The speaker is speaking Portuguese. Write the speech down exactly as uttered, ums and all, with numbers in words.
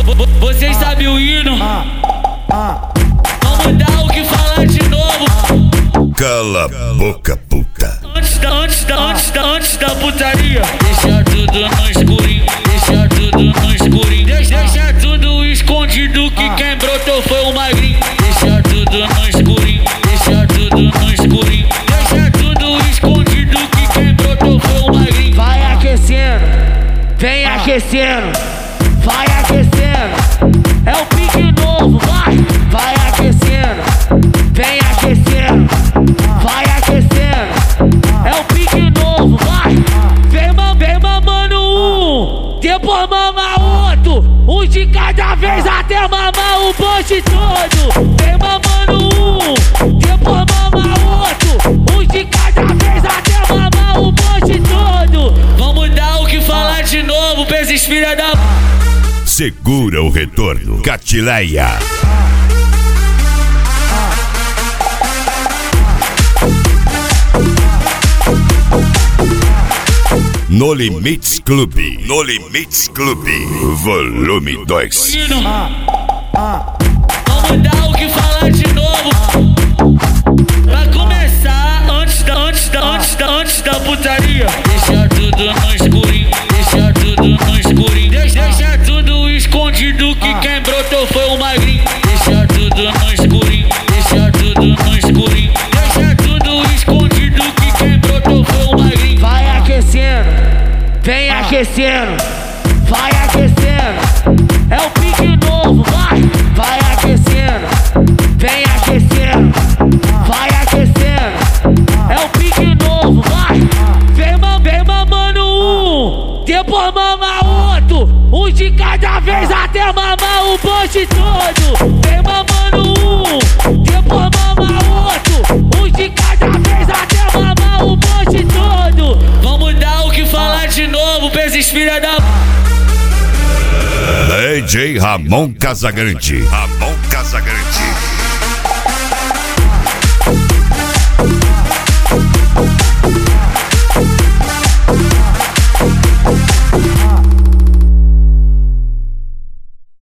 Vocês sabem o hino? Vamos dar o que falar de novo. Cala a boca, puta. Antes da, antes da, antes da, antes da putaria, deixa tudo no escurinho, deixa tudo no escurinho, deixa, deixa tudo escondido que quem brotou foi o magrinho. Deixa tudo no escurinho, deixa tudo no escurinho, deixa tudo escondido que quem brotou foi o magrinho. Vai aquecendo, vem aquecendo, vai aquecendo, é o pique novo, vai, vai aquecendo, vem aquecendo, vai aquecendo, é o pique novo, vai, vem, mam, vem mamando um, depois mama outro, um de cada vez até mamar o bonde todo. Vem mamando um, depois mama outro, um de cada vez até mamar o bonde todo. Vamos dar o que falar de novo pra esses filha da... Segura o retorno, Catileia. No Limites Clube, No Limites Clube, volume dois. Vamos dar o que falar de novo. Pra começar, antes da, antes da, antes da, antes da putaria, deixa tudo no escurinho, deixa tudo no escurinho, deixa, deixa tudo escondido que quem brotou foi o magrinho. Deixa tudo no escurinho, deixa tudo no escurinho, deixa tudo escondido que quem brotou foi o magrinho. Vai aquecendo, vem aquecendo, vai aquecendo, é o pique novo, vai, vai aquecendo, vem aquecendo, vai aquecendo, é o pique novo, vai, vem, mam, vem mamando um, depois mama outro, um de cada vez até mamar o bonde todo. Vem mamando um, depois mama outro, um de cada vez até mamar o bonde todo. Vamos dar o que falar de novo pra esses filha da... D J Ramon Casagrande, Ramon Casagrande.